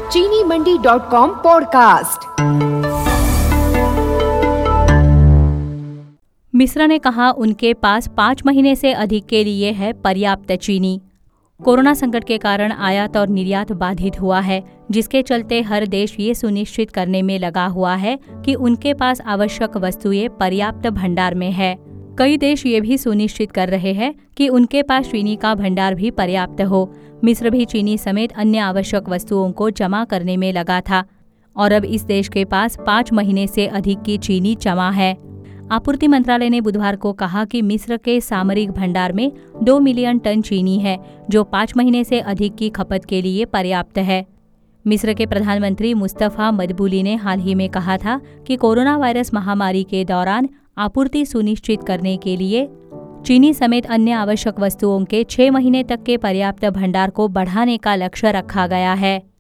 चीनीमंडी.com podcast. मिस्र ने कहा उनके पास 5 महीने से अधिक के लिए है पर्याप्त चीनी। कोरोना संकट के कारण आयात और निर्यात बाधित हुआ है, जिसके चलते हर देश ये सुनिश्चित करने में लगा हुआ है कि उनके पास आवश्यक वस्तुएं पर्याप्त भंडार में है। कई देश ये भी सुनिश्चित कर रहे हैं कि उनके पास चीनी का भंडार भी पर्याप्त हो। मिस्र भी चीनी समेत अन्य आवश्यक वस्तुओं को जमा करने में लगा था और अब इस देश के पास 5 महीने से अधिक की चीनी जमा है। आपूर्ति मंत्रालय ने बुधवार को कहा कि मिस्र के सामरिक भंडार में 2 मिलियन टन चीनी है, जो 5 महीने से अधिक की खपत के लिए पर्याप्त है। मिस्र के प्रधानमंत्री मुस्तफा मदबूली ने हाल ही में कहा था कि कोरोना वायरस महामारी के दौरान आपूर्ति सुनिश्चित करने के लिए चीनी समेत अन्य आवश्यक वस्तुओं के 6 महीने तक के पर्याप्त भंडार को बढ़ाने का लक्ष्य रखा गया है।